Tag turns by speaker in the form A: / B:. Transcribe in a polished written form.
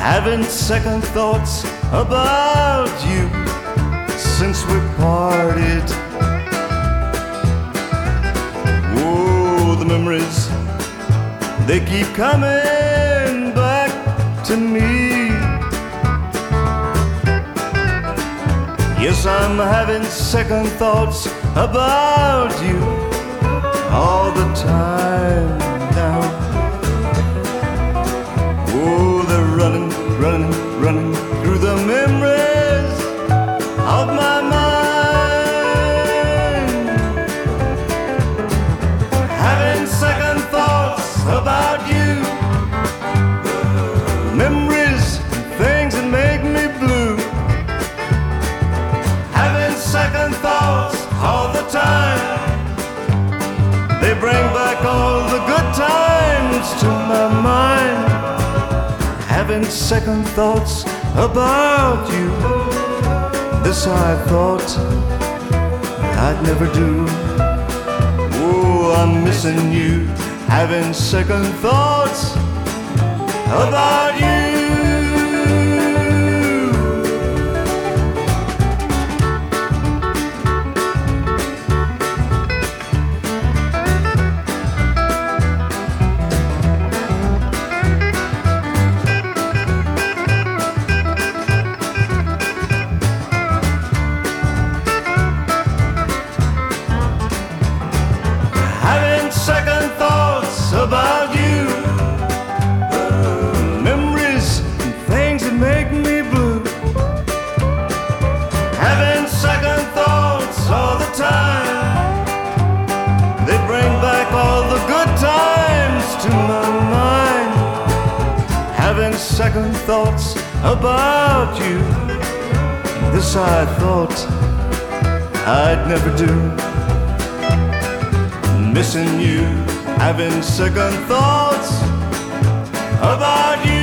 A: having second thoughts about you since we parted. Oh, the memories, they keep coming back to me. Yes, I'm having second thoughts about you all the time now. Oh, they're running, running, running through the memories of my mind. Having second thoughts about you, memories, things that make me blue. Having second thoughts all the time, they bring back all the good times to my mind. Having second thoughts about you, this I thought I'd never do. Oh, I'm missing you, having second thoughts about you. Second thoughts about you, memories and things that make me blue. Having second thoughts all the time, they bring back all the good times to my mind. Having second thoughts about you, this I thought I'd never do. Missing you, having second thoughts about you.